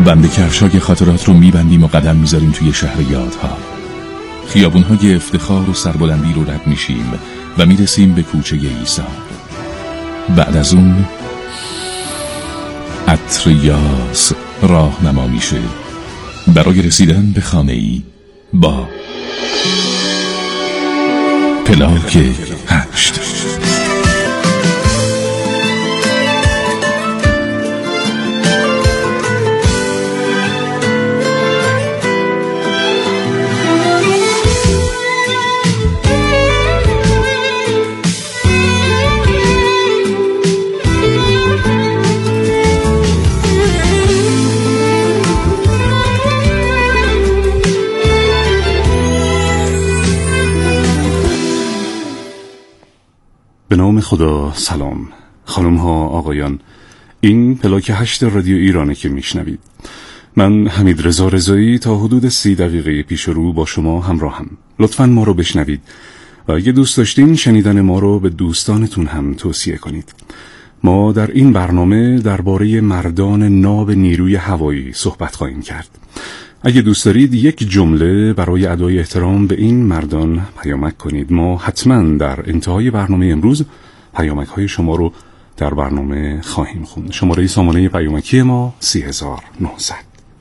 بند کفشای خاطرات رو میبندیم و قدم میذاریم توی شهر یادها. خیابونهای افتخار و سربلندی رو رد میشیم و میرسیم به کوچه ایثار. بعد از اون عطر یاس راهنما میشه برای رسیدن به خانه‌ای با پلاک 8. به نام خدا. سلام خانم ها آقایان، این پلاک 8 رادیو ایرانه که میشنوید. من حمید رضا رضایی تا حدود 30 دقیقه پیش رو با شما همراهم. لطفاً ما رو بشنوید و اگه دوست داشتین شنیدن ما رو به دوستانتون هم توصیه کنید. ما در این برنامه درباره مردان ناب نیروی هوایی صحبت خواهیم کرد. اگه دوست دارید یک جمله برای ادای احترام به این مردان پیامک کنید. ما حتما در انتهای برنامه امروز پیامک های شما رو در برنامه خواهیم خوند. شماره سامانه پیامکی ما 30900.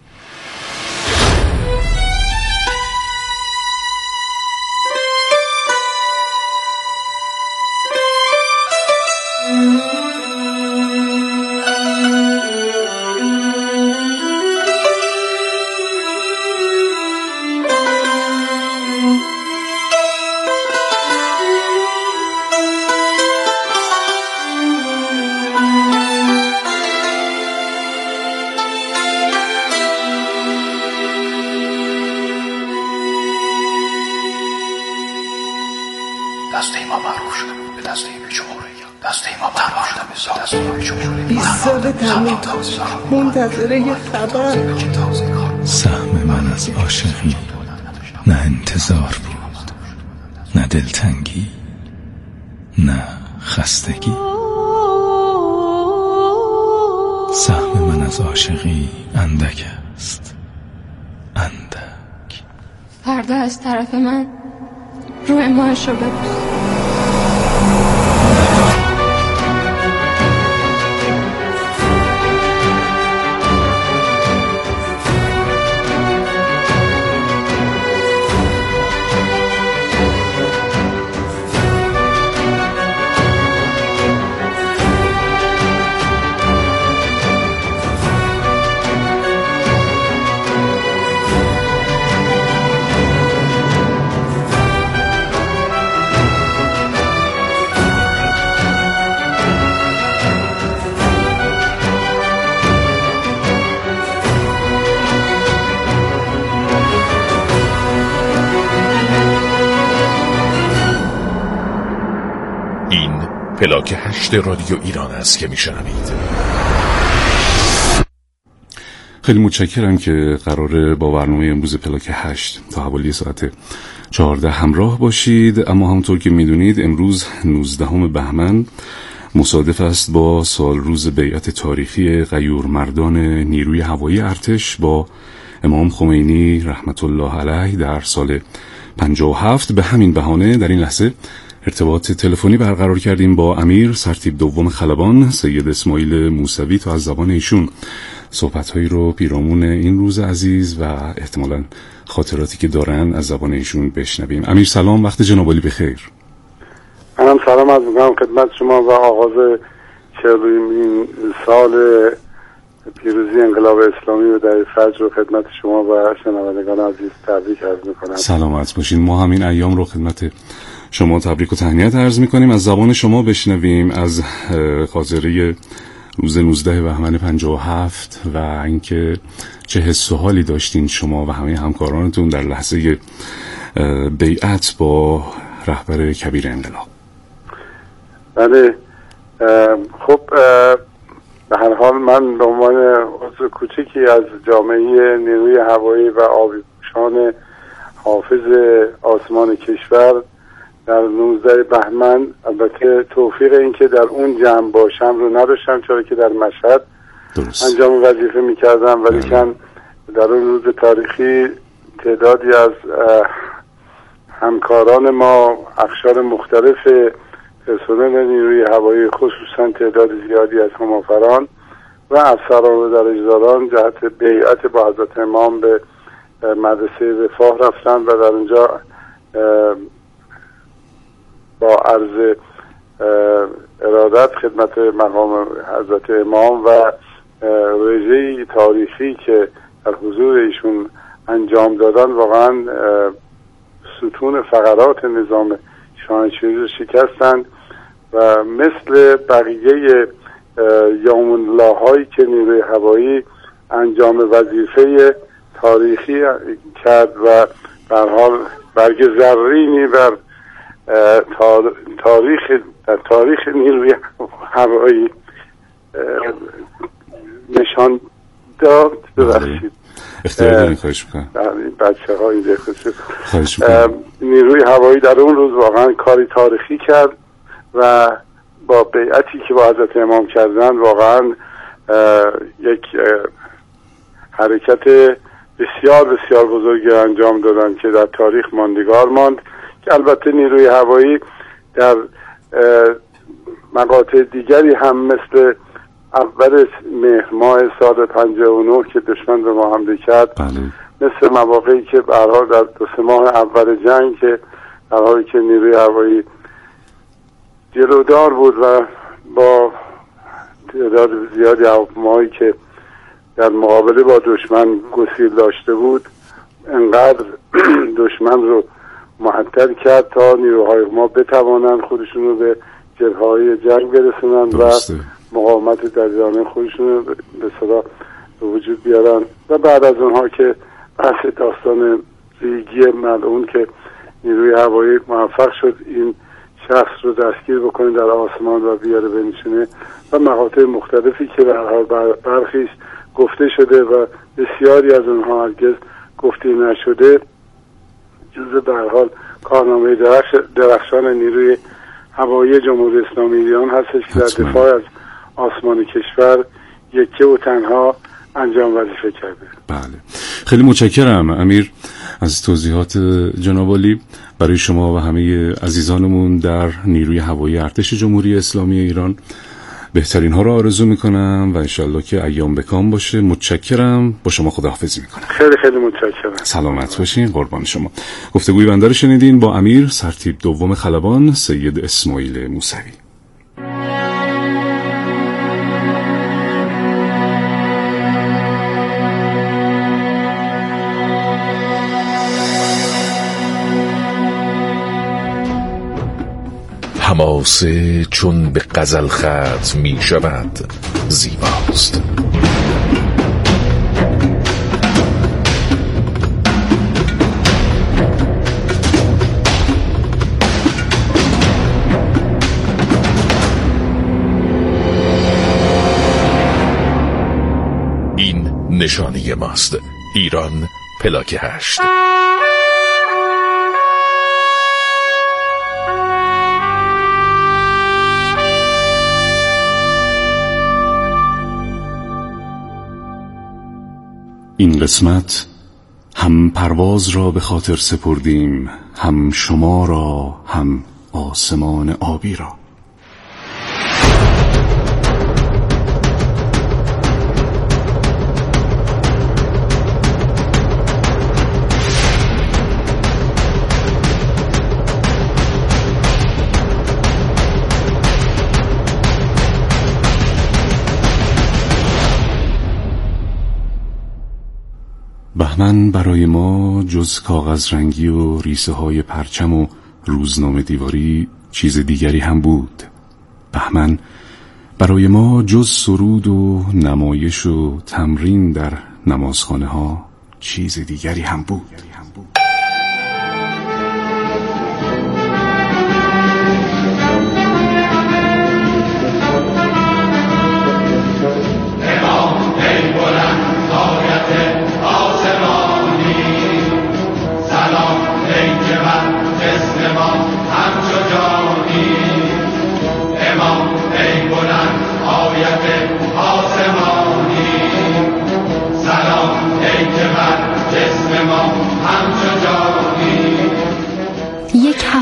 دسته ما معروف شده به دسته جمهوریت. دسته ما معروف شده به دسته جمهوریت. 20 سال تموم منتظره یه خبر. سهم من از عاشقی نه انتظار بود، نه دلتنگی، نه خستگی. سهم من از عاشقی اندک است، اندک. پرده از طرف من روی ماهش رو ببوس. پلاک 8 رادیو ایران است که میشنوید. خیلی متشکرم که قراره با برنامه امروز پلاک 8 تا حوالی ساعت 14 همراه باشید. اما همونطور که میدونید امروز 19 بهمن مصادف است با سال روز بیعت تاریخی غیور مردان نیروی هوایی ارتش با امام خمینی رحمت الله علیه در سال 57. به همین بهانه در این لحظه ارتباط تلفنی برقرار کردیم با امیر سرتیپ دوم خلبان سید اسماعیل موسوی تا از زبان ایشون صحبت‌هایی رو پیرامون این روز عزیز و احتمالاً خاطراتی که دارن از زبان ایشون بشنویم. امیر سلام، وقت جناب عالی بخیر. منم سلام عرض می‌کنم خدمت شما و آغاز 40 سال پیروزی انقلاب اسلامی و در فجر رو خدمت شما و شنوندگان عزیز تبریک عرض می‌کنم. سلامت باشین. ما همین ایام رو خدمت شما تبریک و تهنیت عرض می‌کنیم. از زبان شما بشنویم از خاطره روز 19 بهمن 57 و اینکه چه حس و حالی داشتین شما و همه همکارانتون در لحظه بیعت با رهبر کبیر انقلاب. بله، خب به هر حال من به عنوان عضو کوچکی از جامعه نیروی هوایی و آبی‌پوشان حافظ آسمان کشور در 19 بهمن البته توفیق این که در اون جمع باشم رو نداشتم، چرا که در مشهد انجام وظیفه میکردم، ولی کن در اون روز تاریخی تعدادی از همکاران ما، اقشار مختلف پرسنل نیروی هوایی، خصوصا تعداد زیادی از همافران و افسران و درجه‌داران جهت بیعت با حضرت امام به مدرسه رفاه رفتن و در اونجا با عرض ارادت خدمت مقام حضرت امام و رژه‌ای تاریخی که در حضور ایشون انجام دادن، واقعا ستون فقرات نظام شاهنشاهی رو شکستند و مثل بقیه یوم الله هایی که نیروی هوایی انجام وظیفه تاریخی کرد و به هر حال برگ زرینی بر تاریخ نیروی هوایی نشان داد. ببخشید اختیار دارین، خواهش میکنم. بچه ها اینجا خواهش میکنم. نیروی هوایی در اون روز واقعا کاری تاریخی کرد و با بیعتی که با حضرت امام کردن واقعا یک حرکت بسیار بسیار بزرگی انجام دادن که در تاریخ ماندگار ماند، که البته نیروی هوایی در مقاطع دیگری هم مثل اول مهر ماه سال 59 که دشمن به ما حمله کرد، مثل مواقعی که به هر حال در 2-3 ماه اول جنگ که در حالی که نیروی هوایی جلودار بود و با تعداد زیادی هواپیماهایی که در مقابله با دشمن گسیل داشته بود، انقدر دشمن رو معطل کرد تا نیروهای ما بتوانند خودشون رو به جبهه‌های جنگ برسونند و مقاومت در جامعه خودشون رو به صدا به وجود بیارن. و بعد از اونها که بحث داستان ریگی ملعون که نیروی هوایی موفق شد این شخص رو دستگیر بکنه در آسمان و بیاره بنشینه و مقاطع مختلفی که در حال برخیش گفته شده و بسیاری از اونها هرگز گفته نشده، جزء به هر حال کارنامه درخشان نیروی هوایی جمهوری اسلامی ایران هستش که در دفاع از آسمان کشور یکی و تنها انجام وظیفه کرده. بله، خیلی متشکرم امیر از توضیحات جناب عالی. برای شما و همه عزیزانمون در نیروی هوایی ارتش جمهوری اسلامی ایران بهترین ها رو آرزو میکنم و انشالله که ایام بکام باشه. متشکرم، با شما خداحافظی میکنم. خیلی خیلی متشکرم. سلامت باشین، قربان شما. گفتگوی بنده رو شنیدین با امیر سرتیپ دوم خلبان سید اسماعیل موسوی. حماسه چون به غزل ختم می شود زیباست. این نشانی ماست. ایران پلاک 8. این قسمت هم پرواز را به خاطر سپردیم، هم شما را، هم آسمان آبی را. بهمن برای ما جز کاغذ رنگی و ریسه های پرچم و روزنامه دیواری چیز دیگری هم بود. بهمن برای ما جز سرود و نمایش و تمرین در نمازخانه ها چیز دیگری هم بود. آیت آسمانی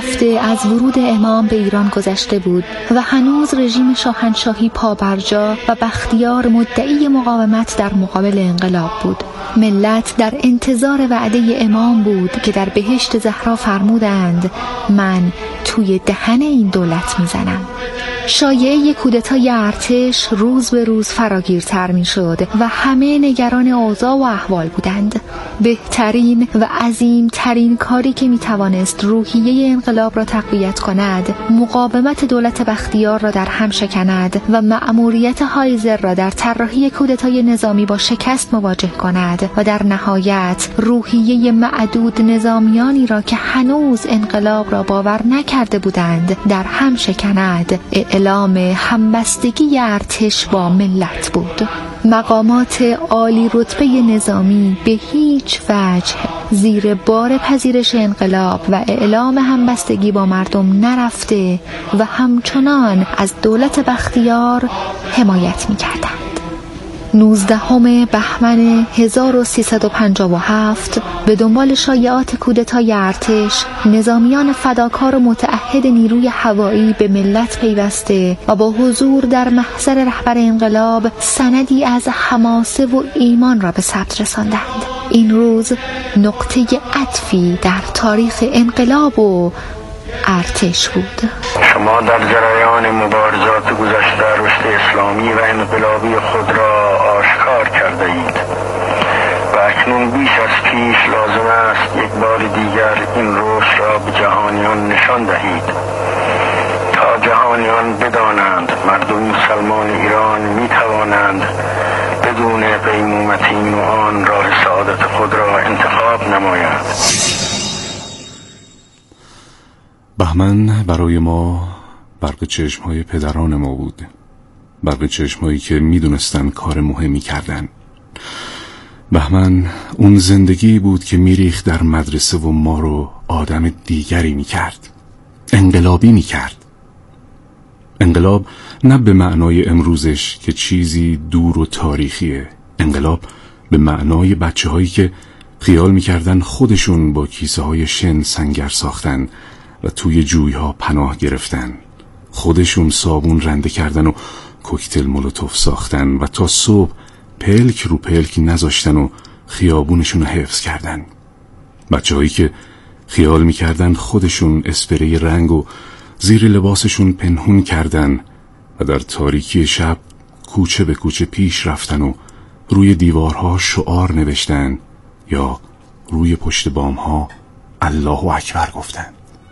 هفته از ورود امام به ایران گذشته بود و هنوز رژیم شاهنشاهی پابرجا و بختیار مدعی مقاومت در مقابل انقلاب بود. ملت در انتظار وعده امام بود که در بهشت زهرا فرمودند من توی دهن این دولت میزنم. شایعه کودتای ارتش روز به روز فراگیرتر می شد و همه نگران اوضاع و احوال بودند. بهترین و عظیمترین کاری که می توانست روحیه انقلاب را تقویت کند مقاومت دولت بختیار را در هم شکند و مأموریت هایزر را در طراحی کودتای نظامی با شکست مواجه کند و در نهایت روحیه معدود نظامیانی را که هنوز انقلاب را باور نکرده بودند در هم شکند. اعلام همبستگی ارتش با ملت بود. مقامات عالی رتبه نظامی به هیچ وجه زیر بار پذیرش انقلاب و اعلام همبستگی با مردم نرفته و همچنان از دولت بختیار حمایت می‌کردند. 19 بهمن 1357 به دنبال شایعات کودتای ارتش، نظامیان فداکار و متعهد نیروی هوایی به ملت پیوسته و با حضور در محضر رهبر انقلاب سندی از حماسه و ایمان را به ثبت رساندند. این روز نقطه عطفی در تاریخ انقلاب و ارتش بود. شما در جریان مبارزات گذشته رشد اسلامی و انقلابی خود را آشکار کرده اید و اکنون بیش از پیش لازم است یک بار دیگر این رشد را به جهانیان نشان دهید تا جهانیان بدانند مردم مسلمان ایران می توانند بدون قیمومت این و آن راه سعادت خود را انتخاب نمایند. بهمن برای ما برق چشم‌های پدران ما بود، برق چشم‌هایی که می‌دونستن کار مهمی کردن. بهمن اون زندگی بود که میریخت در مدرسه و ما رو آدم دیگری می‌کرد، انقلابی می‌کرد. انقلاب نه به معنای امروزش که چیزی دور و تاریخیه، انقلاب به معنای بچه‌هایی که خیال می‌کردن خودشون با کیسه‌های شن سنگر ساختن و توی جویها پناه گرفتن، خودشون صابون رنده کردن و کوکتل مولوتوف ساختن و تا صبح پلک رو پلک نذاشتن و خیابونشون رو حفظ کردن. بچه‌هایی که خیال میکردن خودشون اسپری رنگ و زیر لباسشون پنهون کردن و در تاریکی شب کوچه به کوچه پیش رفتن و روی دیوارها شعار نوشتن یا روی پشت بامها الله اکبر گفتن.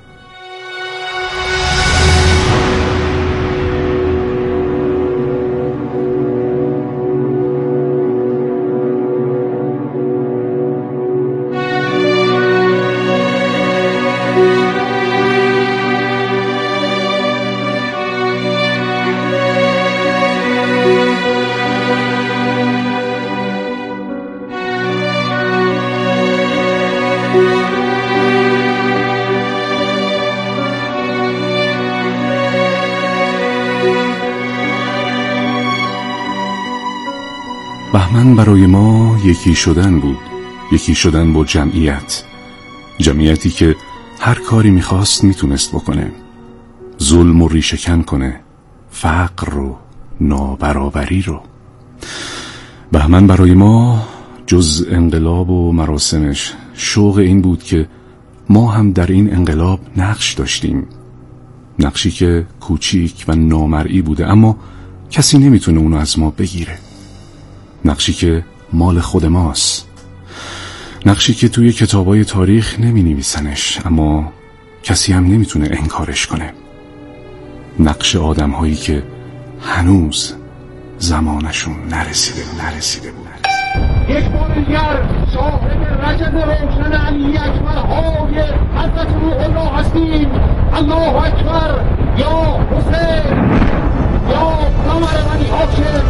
بهمن برای ما یکی شدن بود، یکی شدن با جمعیتی که هر کاری میخواست میتونست بکنه، ظلم و ریشه‌کن کنه، فقر رو، نابرابری رو. بهمن برای ما جز انقلاب و مراسمش شوق این بود که ما هم در این انقلاب نقش داشتیم، نقشی که کوچیک و نامرئی بوده اما کسی نمیتونه اونو از ما بگیره، نقشی که مال خود ماست، نقشی که توی کتابای تاریخ نمی نویسنش اما کسی هم نمیتونه انکارش کنه، نقش آدم‌هایی که هنوز زمانشون نرسیده بود. یک بار دیگر شاهد رجب روشن علی اکبرهای حضرت روح الله هستیم. الله اکبر یا حسین یا قمر بنی هاشم.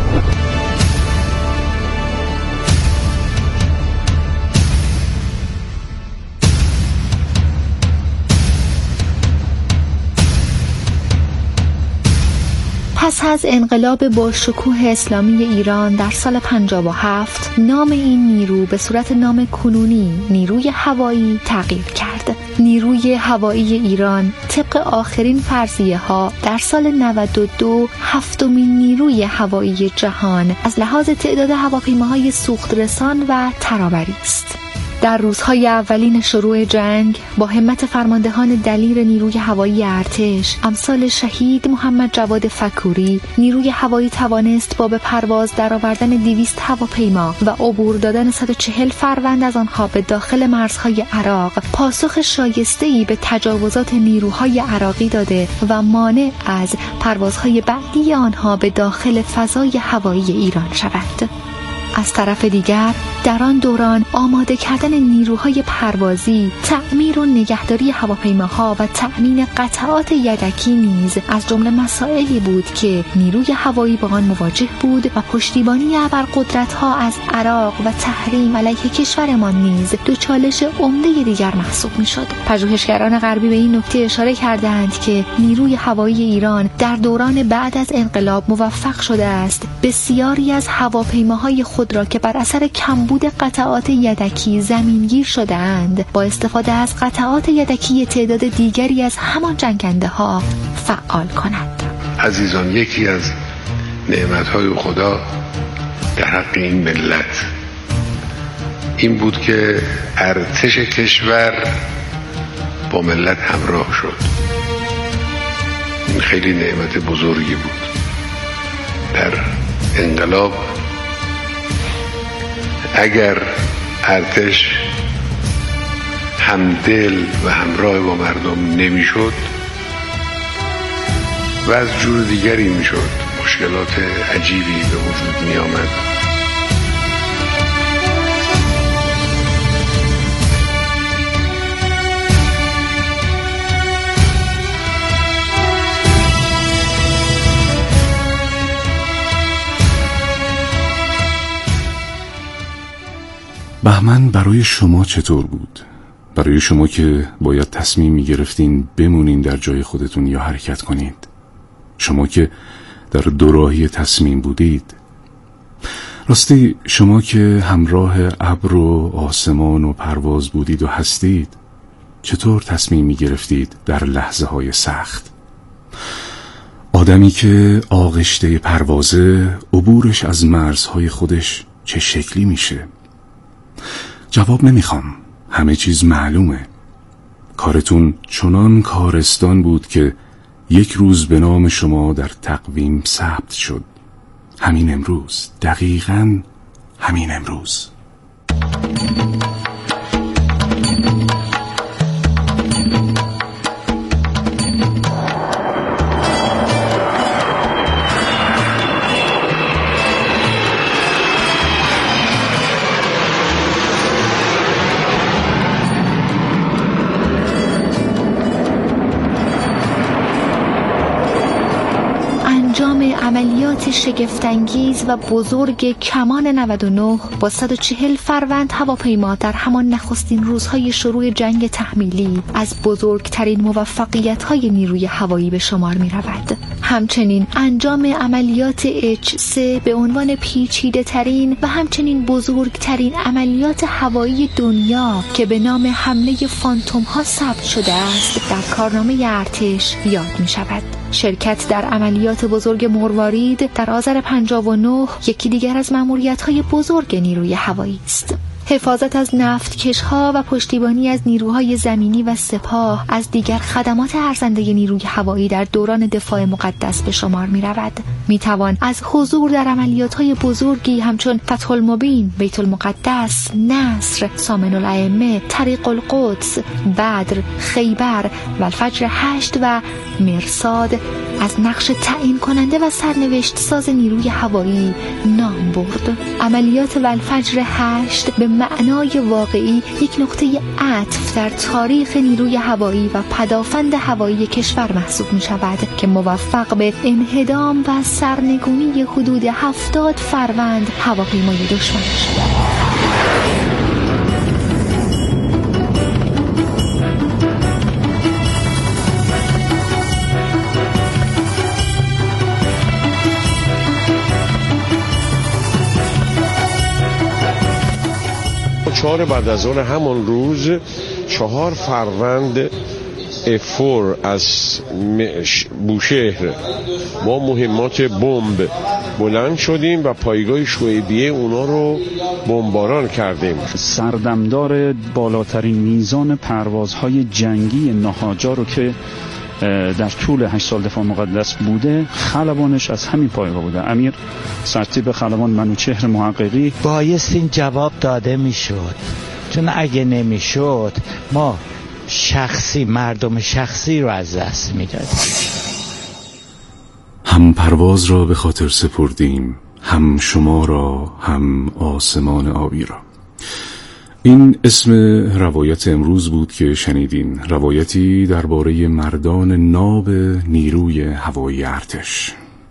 پس از انقلاب با شکوه اسلامی ایران در سال 57 نام این نیرو به صورت نام کنونی نیروی هوایی تغییر کرد. نیروی هوایی ایران طبق آخرین فرضیه ها در سال 92 هفتمین نیروی هوایی جهان از لحاظ تعداد هواپیماهای سوخترسان و ترابری است. در روزهای اولین شروع جنگ با همت فرماندهان دلیر نیروی هوایی ارتش امثال شهید محمد جواد فکوری، نیروی هوایی توانست با به پرواز درآوردن 200 هواپیما و عبور دادن 140 فروند از آنها به داخل مرزهای عراق پاسخ شایسته‌ای به تجاوزات نیروهای عراقی داده و مانع از پروازهای بعدی آنها به داخل فضای هوایی ایران شود. از طرف دیگر در آن دوران آماده کردن نیروهای پروازی، تأمیر و نگهداری هواپیماها و تأمین قطعات یدکی نیز از جمله مسائلی بود که نیروی هوایی با آن مواجه بود و پشتیبانی ابرقدرت‌ها از عراق و تحریم علیه کشورمان نیز دو چالش عمده دیگر محسوب می‌شد. پژوهشگران غربی به این نکته اشاره کردند که نیروی هوایی ایران در دوران بعد از انقلاب موفق شده است بسیاری از هواپیماهای خود را که بر اثر کمبود قطعات یدکی زمینگیر شده اند با استفاده از قطعات یدکی تعداد دیگری از همان جنگنده ها فعال کند. عزیزان، یکی از نعمت‌های خدا در حق این ملت این بود که ارتش کشور با ملت همراه شد. این خیلی نعمت بزرگی بود. در انقلاب اگر ارتش همدل و همراه با مردم نمیشد و از جور دیگری میشد، مشکلات عجیبی به وجود می آمد. بهمن برای شما چطور بود؟ برای شما که باید تصمیم می گرفتین بمونین در جای خودتون یا حرکت کنید؟ شما که در دوراهی تصمیم بودید؟ راستی شما که همراه ابر و آسمان و پرواز بودید و هستید، چطور تصمیم می گرفتید در لحظه های سخت؟ آدمی که آغشته پروازه، عبورش از مرزهای خودش چه شکلی میشه؟ جواب نمیخوام، همه چیز معلومه. کارتون چنان کارستان بود که یک روز به نام شما در تقویم ثبت شد. همین امروز، دقیقاً همین امروز. عملیات شگفت‌انگیز و بزرگ کمان 99 با 140 فروند هواپیما در همان نخستین روزهای شروع جنگ تحمیلی از بزرگترین موفقیت‌های نیروی هوایی به شمار می‌رود. همچنین انجام عملیات H3 به عنوان پیچیده‌ترین و همچنین بزرگترین عملیات هوایی دنیا که به نام حمله فانتوم‌ها ثبت شده است در کارنامه ارتش یاد می‌شود. شرکت در عملیات بزرگ مروارید در آذر 59 یکی دیگر از مأموریت‌های بزرگ نیروی هوایی است. حفاظت از نفتکش‌ها و پشتیبانی از نیروهای زمینی و سپاه از دیگر خدمات ارزنده نیروی هوایی در دوران دفاع مقدس به شمار می‌رود. می‌توان از حضور در عملیات‌های بزرگی همچون فتح المبین، بیت المقدس، نصر، سامن الائمه، طریق القدس، بدر، خیبر و الفجر 8 و مرصاد از نقش تعیین کننده و سرنوشت ساز نیروی هوایی نام برد. عملیات والفجر 8 به معنای واقعی یک نقطه عطف در تاریخ نیروی هوایی و پدافند هوایی کشور محسوب می شود که موفق به انهدام و سرنگونی حدود 70 فروند هواپیمای دشمن شد. 4 بعد از آن همان روز 4 فروند افور از بوشهر ما مهمات بمب بلند شدیم و پایگاه شعیبیه اونا رو بمباران کردیم. سردمدار بالاترین میزان پروازهای جنگی ناهاجا رو که در طول 8 سال دفاع مقدس بوده، خلبانش از همین پایگاه بوده. امیر سرتیپ خلبان منوچهر محققی. بایست این جواب داده میشد، چون اگه نمیشد ما مردم شخصی رو از دست میدادیم. هم پرواز را به خاطر سپردیم، هم شما را، هم آسمان آبی را. این اسم روایت امروز بود که شنیدین، روایتی درباره مردان ناب نیروی هوایی ارتش.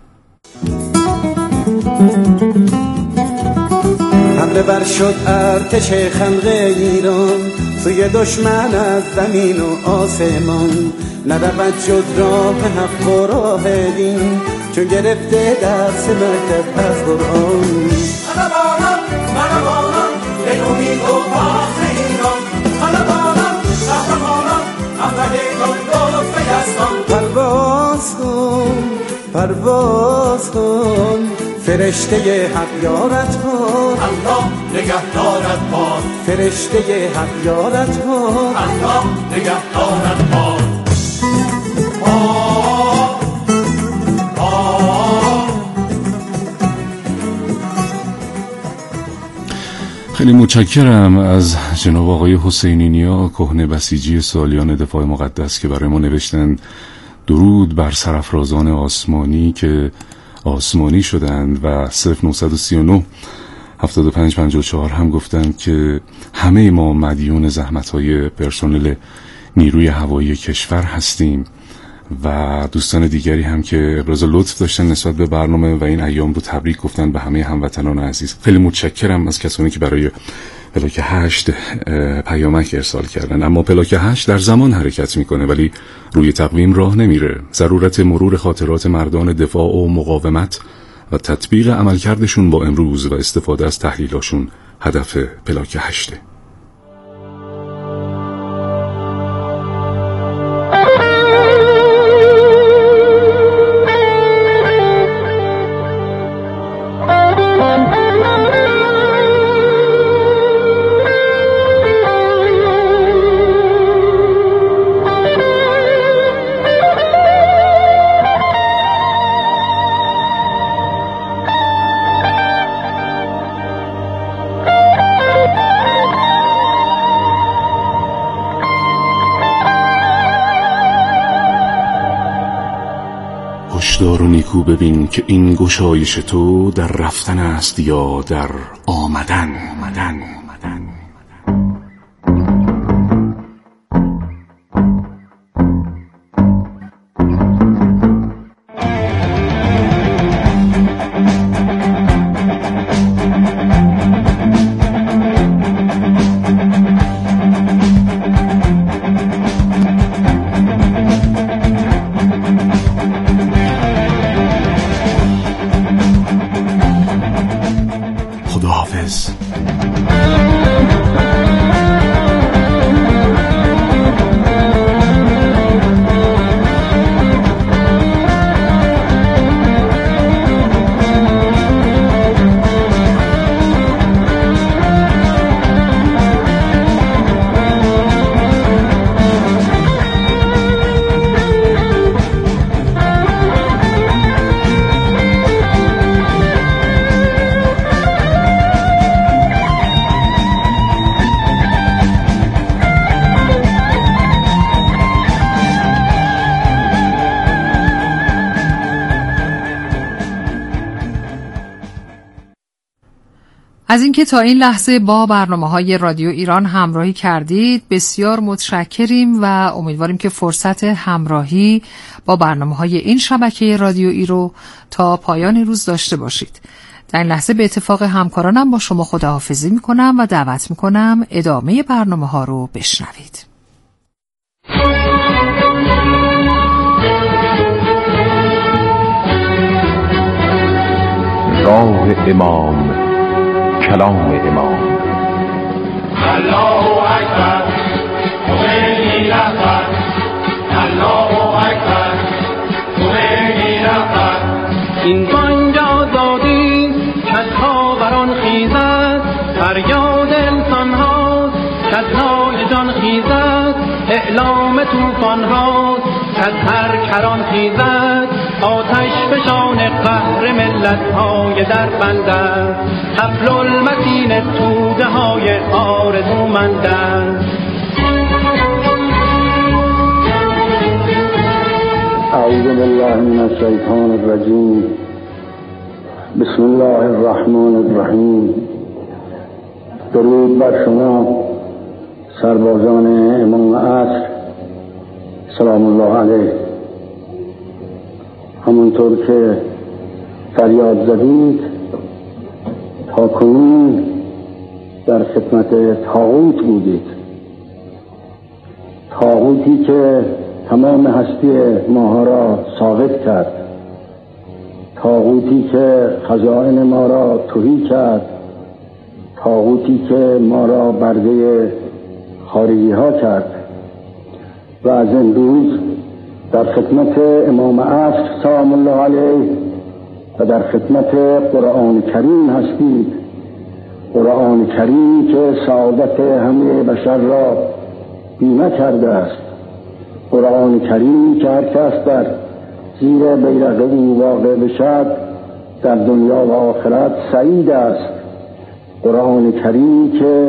حمله بر شد ارتش خلق ایران، سوی دشمن از زمین و آسمان، نرود جز راه حق و راه دین، چون گرفته درس مکتب از قرآن. خلبانان مرمانان به امید و فخر ایران، خلبانان قهرمانان همراهان گفت یزدان. پرواز کن پرواز کن فرشته حق یارت کن، الله نگهدارت باد. فرشته حق یارت کن، الله نگهدارت باد. خیلی متشکرم از جناب آقای حسینی نیا، کهنه بسیجی سالیان دفاع مقدس، که برای ما نوشتن درود بر سرافرازان آسمانی که آسمانی شدند و 0939 7554 هم گفتند که همه ما مدیون زحمت‌های پرسنل نیروی هوایی کشور هستیم و دوستان دیگری هم که ابراز لطف داشتن نسبت به برنامه و این ایام رو تبریک گفتن به همه هموطنان عزیز. خیلی متشکرم از کسانی که برای پلاک 8 پیامک ارسال کردن. اما پلاک 8 در زمان حرکت میکنه ولی روی تقویم راه نمیره. ضرورت مرور خاطرات مردان دفاع و مقاومت و تطبیق عملکردشون با امروز و استفاده از تحلیلاشون هدف پلاک 8. هشدار و نیکو ببین که این گشایش تو در رفتن است یا در آمدن. خداحافظ. از اینکه تا این لحظه با برنامه‌های رادیو ایران همراهی کردید بسیار متشکریم و امیدواریم که فرصت همراهی با برنامه‌های این شبکه رادیویی رو تا پایان روز داشته باشید. در این لحظه به اتفاق همکارانم با شما خداحافظی می‌کنم و دعوت می‌کنم ادامه برنامه‌ها رو بشنوید. راه امام، کلام امام. الله اکبر. این بانگ آزادی کز خاوران خیزد، فریاد انسان هاست کز نای جان خیزد، اعلام طوفان هاست کز هر کران خیزد، آتش فشان قهر ملت های در بند است، حبل المتین توده های آرزومند است. اعوذ بالله من الشیطان الرجیم. بسم الله الرحمن الرحیم. درود بر شما سربازان امام عصر سلام الله علیه. همونطور که فریاد زدید تا کنون در خدمت طاغوت بودید، طاغوتی که تمام هستی ماها را ساقط کرد، طاغوتی که خزائن ما را تهی کرد، طاغوتی که ما را برده خارجی ها کرد. و از امروز در خدمت امام عصر سلام الله علیه و در خدمت قرآن کریم هستید. قرآن کریم که سعادت همه بشر را بیمه کرده است، قرآن کریم که هر کس در زیر بیرق او واقع بشد در دنیا و آخرت سعید است. قرآن کریم که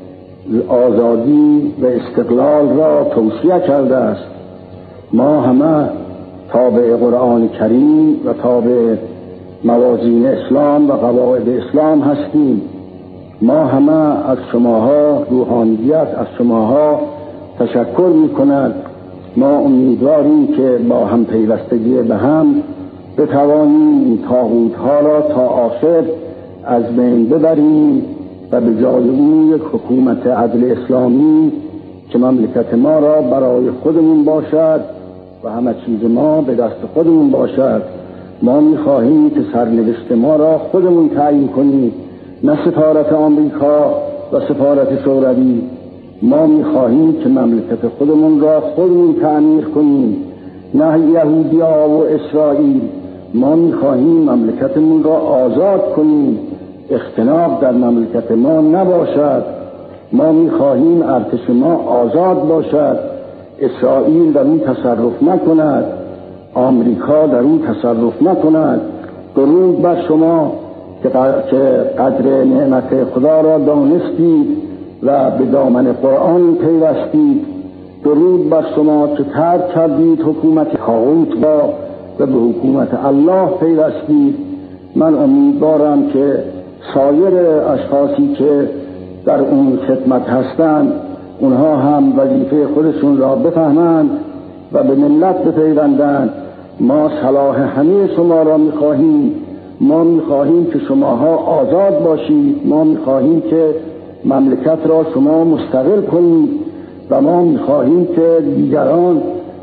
آزادی و استقلال را توصیه کرده است. ما همه تابع قرآن کریم و تابع موازین اسلام و قواعد اسلام هستیم. ما همه از شماها روحانیت، از شماها تشکر می‌کند. ما امیدواریم که با هم پیوستگی به هم بتوانیم این طاغوت‌ها را تا آخر از بین ببریم و به جای اون یک حکومت عدل اسلامی که مملکت ما را برای خودمون باشد و همه چیز ما به دست خودمون باشد. ما می‌خواهیم که سرنوشت ما را خودمون تعیین کنیم، نه سفارت آمریکا و سفارت شوروی. ما می‌خواهیم که مملکت خودمون را خودمون تعمیر کنیم، نه یهودیا و اسرائیل. ما می‌خواهیم مملکتمون را آزاد کنیم، اختناق در مملکت ما نباشد. ما می‌خواهیم ارتش ما آزاد باشد، اسرائیل در اون تصرف نکند، آمریکا در اون تصرف نکند. درود بر شما که قدر نعمت خدا را دانستید و به دامن قرآن پیوستید. درود بر شما که ترک کردید حکومت طاغوت را و به حکومت الله پیوستید. من امیدوارم که سایر اشخاصی که در اون خدمت هستند اونها هم وظیفه خودشون را بفهمند و به ملت بپیوندند. ما صلاح همه شما را می‌خواهیم. ما می‌خواهیم که شماها آزاد باشید. ما می‌خواهیم که مملکت را شما مستقل کنید و ما می‌خواهیم که دیگران،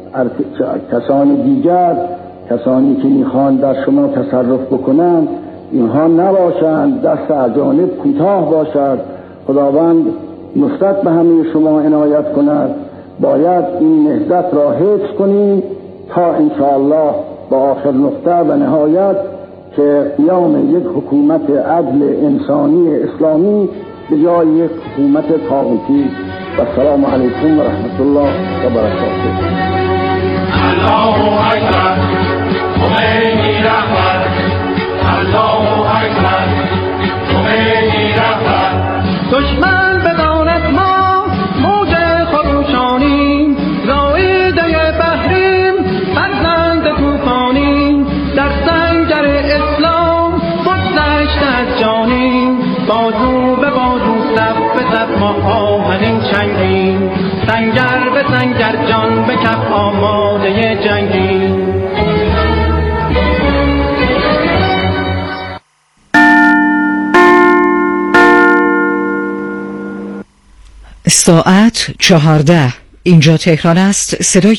کسان دیگر، کسانی که می‌خوان در شما تصرف بکنند، اینها نباشند، دست اجانب کوتاه باشد. خداوند نصرت به همه شما عنایت کند. باید این نهضت را حفظ کنیم تا انشاءالله با آخر نقطه و نهایت که قیام یک حکومت عدل انسانی اسلامی به جای یک حکومت طاغوتی. و السلام علیکم و رحمت الله و برکاته. الله اکبر، خمینی رهبر. الله اکبر، خمینی رهبر. دشمن بداند ما موج خروشانیم، رایده بحریم، فرزند طوفانیم، در سنگر اسلام بگذشت از جانیم، بازو به بازو، صف به صف ما آهنین چنگیم، سنگر به سنگر جان به کف آماده جنگیم. ساعت 14. اینجا تهران است. صدای